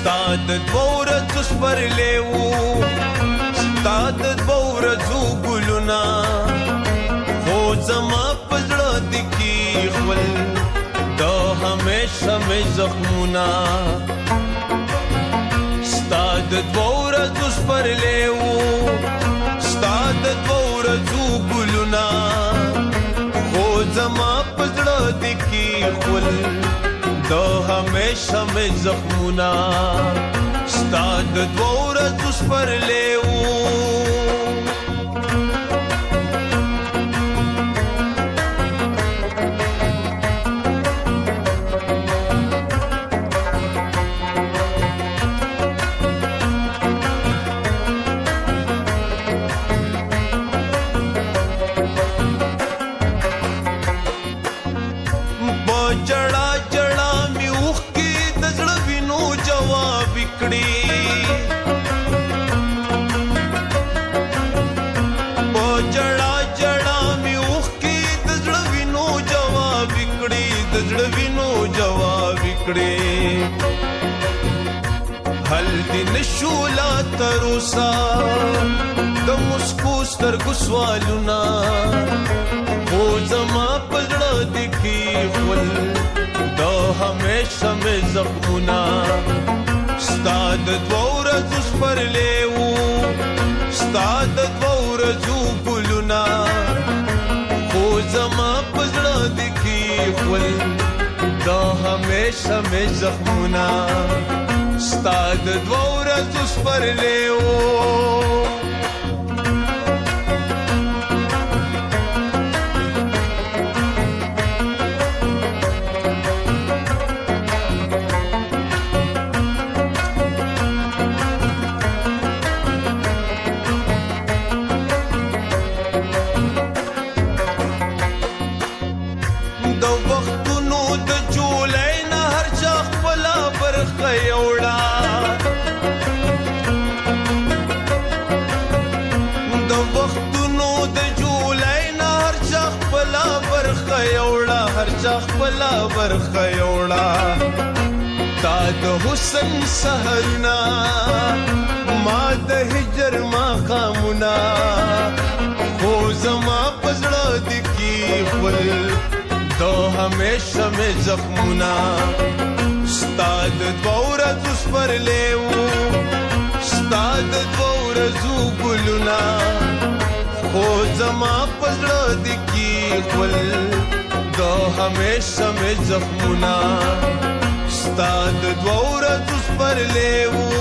ستاد دورځو سپرلیو ستاد دورځو ګلونا خو زما پزړه دکی خپل د همیشه مې زخمونه ستاد دورځو سپرلیو ستاد دورځو ګلونا خو زما پزړه دکی خپل د همیشه مې زخمونه ستاد دورځو سپرلیو جړا جړا می اوخ کی د زړه وینو جواب کړي په جړا جړا می اوخ کی د زړه وینو جواب کړي د زړه وینو جواب کړي حل دې نشولا تروسا د مسکو سترګو سوالونه خو زما پزړه دکی خپل د همیشه مې زخمونه ستاد دورځو سپرلیو ستاد دورځو ګلونا خو زما پزړه دکی خپل د همیشه مې زخمونه ستاد دورځو سپرلیو خپلا برخه یوړه تا د حسن سحرنا ما د هجر ما خامونا خو زما پزړه دکی خپل د همیشه مې زخمونه ستاد دورځو سپرلیو ستاد دورځو ګلونا خو زما پزړه دکی خپل د همیشه مې زخمونه ستاد دورځو سپرلیو